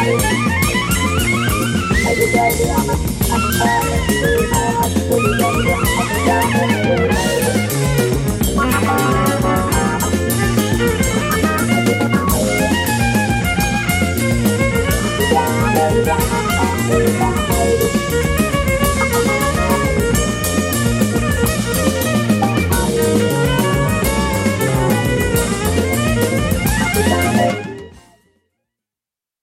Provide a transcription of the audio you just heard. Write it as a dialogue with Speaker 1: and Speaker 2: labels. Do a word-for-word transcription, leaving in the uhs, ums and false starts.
Speaker 1: Hãy subscribe cho kênh Ghiền Mì Gõ để không bỏ lỡ những video hấp dẫn.